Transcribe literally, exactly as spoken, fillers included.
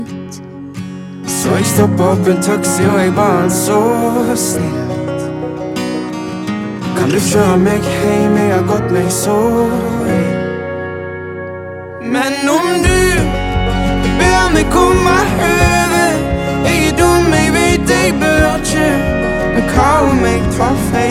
Så jeg stopper opp en taxi og jeg ba han så snilt. Kan du kjøre meg hjem, jeg har gått meg så inn. Men om du ber meg komme over, jeg er dum, jeg vet jeg bør ikke. Men hva om jeg tar feil?